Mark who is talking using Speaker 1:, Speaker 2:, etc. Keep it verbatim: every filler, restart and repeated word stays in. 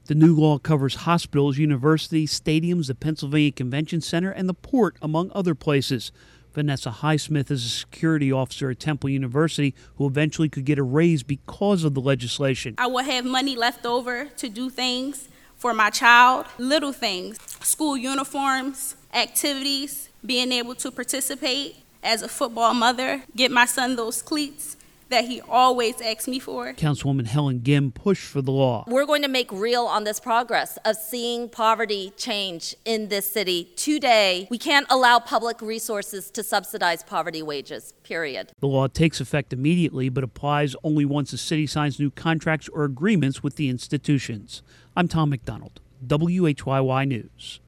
Speaker 1: The new law covers hospitals, universities, stadiums, the Pennsylvania Convention Center, and the port, among other places. Vanessa Highsmith is a security officer at Temple University who eventually could get a raise because of the legislation.
Speaker 2: I will have money left over to do things for my child, little things, school uniforms, activities, being able to participate as a football mother, get my son those cleats that he always asks me for.
Speaker 1: Councilwoman Helen Gim pushed for the law.
Speaker 3: We're going to make real on this progress of seeing poverty change in this city today. We can't allow public resources to subsidize poverty wages, period.
Speaker 1: The law takes effect immediately, but applies only once the city signs new contracts or agreements with the institutions. I'm Tom McDonald, W H Y Y News.